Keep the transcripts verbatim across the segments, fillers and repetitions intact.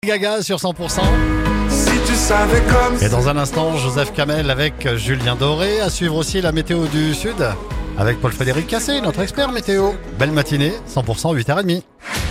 Gaga sur cent pour cent. Si tu savais comme Et dans un instant, Joseph Kamel avec Julien Doré. À suivre aussi la météo du Sud avec Paul-Frédéric Cassé, notre expert météo. Belle matinée, cent pour cent, huit heures trente.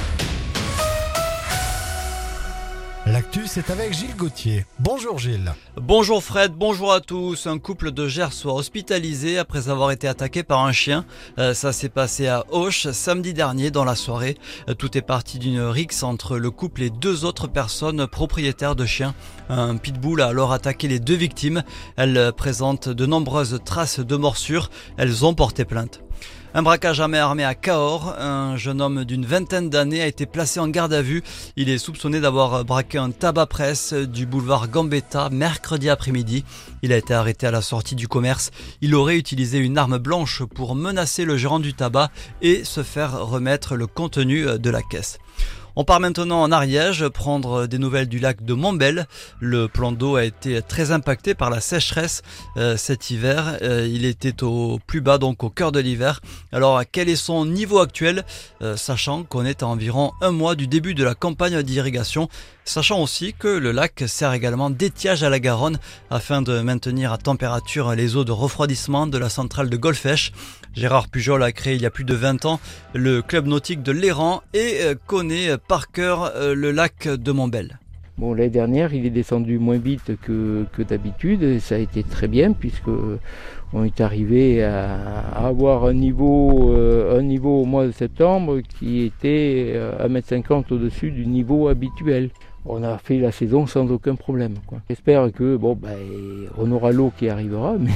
L'actu, c'est avec Gilles Gauthier. Bonjour Gilles. Bonjour Fred, bonjour à tous. Un couple de Gers soit hospitalisé après avoir été attaqué par un chien. Euh, ça s'est passé à Auch samedi dernier dans la soirée. Euh, tout est parti d'une rixe entre le couple et deux autres personnes propriétaires de chiens. Un pitbull a alors attaqué les deux victimes. Elles présentent de nombreuses traces de morsures. Elles ont porté plainte. Un braquage à main armée à Cahors. Un jeune homme d'une vingtaine d'années a été placé en garde à vue. Il est soupçonné d'avoir braqué un tabac-presse du boulevard Gambetta mercredi après-midi. Il a été arrêté à la sortie du commerce. Il aurait utilisé une arme blanche pour menacer le gérant du tabac et se faire remettre le contenu de la caisse. On part maintenant en Ariège, prendre des nouvelles du lac de Montbel. Le plan d'eau a été très impacté par la sécheresse euh, cet hiver. Euh, il était au plus bas, donc au cœur de l'hiver. Alors, quel est son niveau actuel, euh, sachant qu'on est à environ un mois du début de la campagne d'irrigation, sachant aussi que le lac sert également d'étiage à la Garonne afin de maintenir à température les eaux de refroidissement de la centrale de Golfech. Gérard Pujol a créé il y a plus de vingt ans le club nautique de l'Héran et connaît par cœur le lac de Montbel. Bon, l'année dernière, il est descendu moins vite que, que d'habitude et ça a été très bien puisque on est arrivé à, à avoir un niveau, euh, un niveau au mois de septembre qui était à un mètre cinquante au-dessus du niveau habituel. On a fait la saison sans aucun problème, quoi. J'espère que bon, ben, on aura l'eau qui arrivera, mais...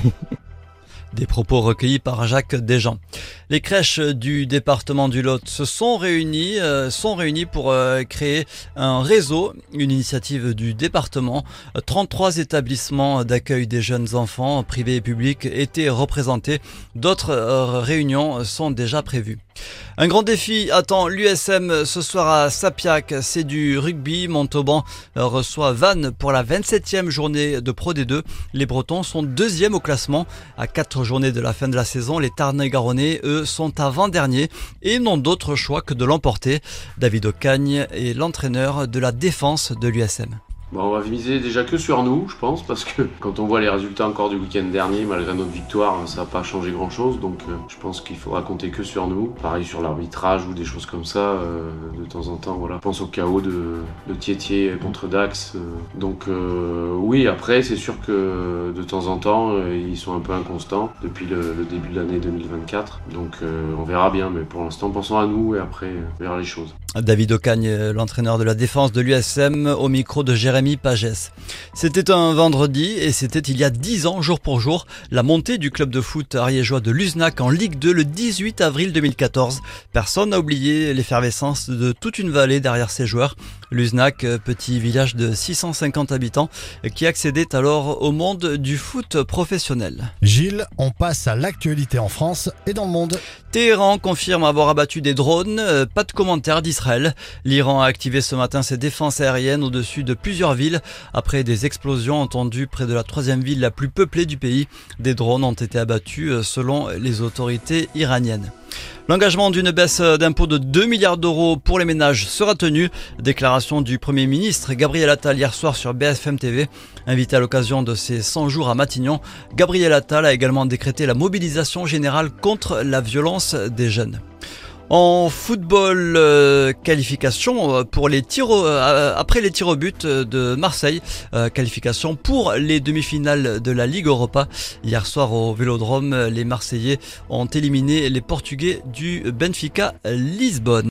Des propos recueillis par Jacques Desjean. Les crèches du département du Lot se sont réunies, euh, sont réunies pour euh, créer un réseau, une initiative du département. trente-trois établissements d'accueil des jeunes enfants, privés et publics, étaient représentés. D'autres euh, réunions sont déjà prévues. Un grand défi attend l'U S M ce soir à Sapiac. C'est du rugby. Montauban reçoit Vannes pour la vingt-septième journée de Pro D deux. Les Bretons sont deuxième au classement. À quatre journées de la fin de la saison, les Tarn-et-Garonnais, eux, sont avant-derniers et n'ont d'autre choix que de l'emporter. David Ocagne est l'entraîneur de la défense de l'U S M. Bon, on va miser déjà que sur nous, je pense, parce que quand on voit les résultats encore du week-end dernier, malgré notre victoire, ça n'a pas changé grand-chose. Donc euh, je pense qu'il faudra compter que sur nous. Pareil sur l'arbitrage ou des choses comme ça, euh, de temps en temps. Voilà. Je pense au chaos de, de Thiétier contre Dax. Euh, donc euh, oui, après, c'est sûr que de temps en temps, euh, ils sont un peu inconstants depuis le, le début de l'année deux mille vingt-quatre. Donc euh, on verra bien, mais pour l'instant, pensons à nous et après, euh, on verra les choses. David Ocagne, l'entraîneur de la défense de l'U S M, au micro de Jérémy Pagès. C'était un vendredi et c'était il y a dix ans, jour pour jour, la montée du club de foot ariégeois de Luznac en Ligue deux le dix-huit avril deux mille quatorze. Personne n'a oublié l'effervescence de toute une vallée derrière ses joueurs. Luznac, petit village de six cent cinquante habitants, qui accédait alors au monde du foot professionnel. Gilles, on passe à l'actualité en France et dans le monde. Téhéran confirme avoir abattu des drones, euh, pas de commentaire d'Israël. L'Iran a activé ce matin ses défenses aériennes au-dessus de plusieurs villes après des explosions entendues près de la troisième ville la plus peuplée du pays. Des drones ont été abattus euh, selon les autorités iraniennes. L'engagement d'une baisse d'impôt de deux milliards d'euros pour les ménages sera tenu. Déclaration du Premier ministre Gabriel Attal hier soir sur B F M T V. Invité à l'occasion de ses cent jours à Matignon, Gabriel Attal a également décrété la mobilisation générale contre la violence des jeunes. En football, euh, qualification pour les tirs au, euh, après les tirs au but de Marseille, euh, qualification pour les demi-finales de la Ligue Europa. Hier soir au Vélodrome, les Marseillais ont éliminé les Portugais du Benfica Lisbonne.